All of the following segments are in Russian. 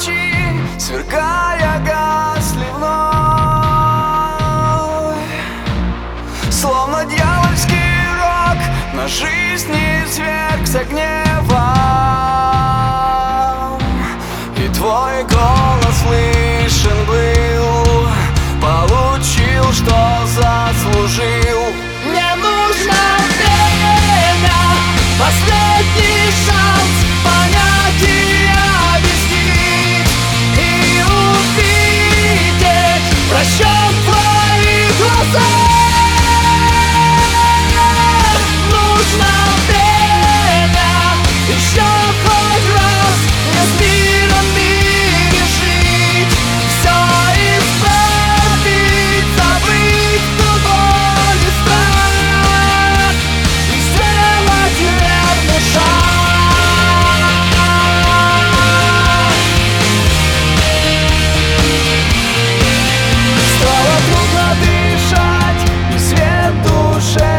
ночи, свергая гасли вновь. Словно дьявольский рок на жизни извергся гневом, и твой голос слышен был, получил, что заслужил. Мне нужно время, последний шанс понять и объяснить, и увидеть просчет в твоих глазах. Нужно время, еще хоть раз мне с миром в мире жить, все исправить, забыть ту боль и страх, и сделать верный шаг. Стало трудно дышать, и свет в душе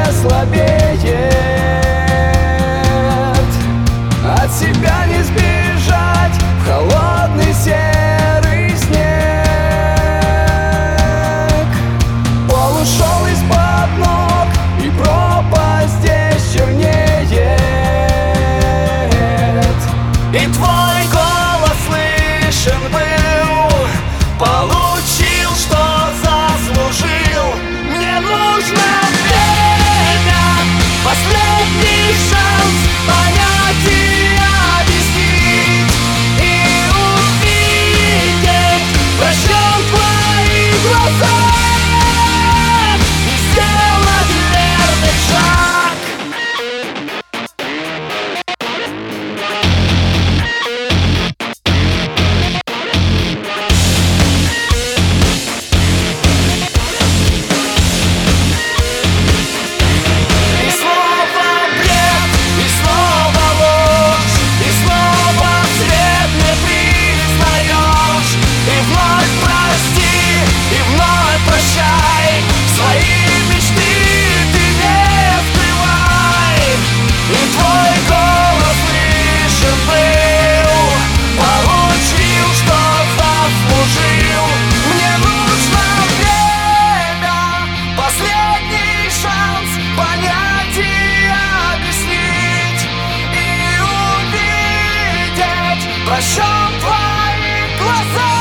слабеет. От себя не сбежать в холодный серый снег. Пол ушел из-под ног, и пропасть здесь чернеет. И твой голос слышен был, получил, что заслужил. Мне нужно время, последний шанс понять и объяснить, и увидеть просчет в твоих глазах, и сделать верный шаг. И снова бред, и снова ложь, и снова свет не признаешь. И вновь прости, и вновь прощай, свои мечты ты не скрывай. И твой голос слышен был, получил, что заслужил. Мне нужно время, последний шанс понять и объяснить, и увидеть просчет в твоих глазах.